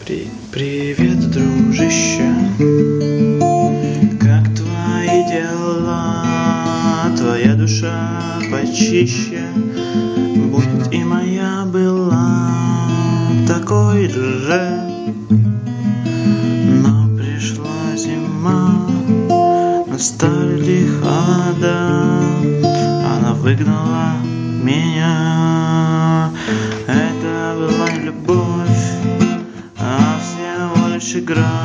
Привет, дружище, как твои дела? Твоя душа почище, будь и моя была такой же. Но пришла зима, настали холода, она выгнала меня. Это была не любовь, а всего лишь игра.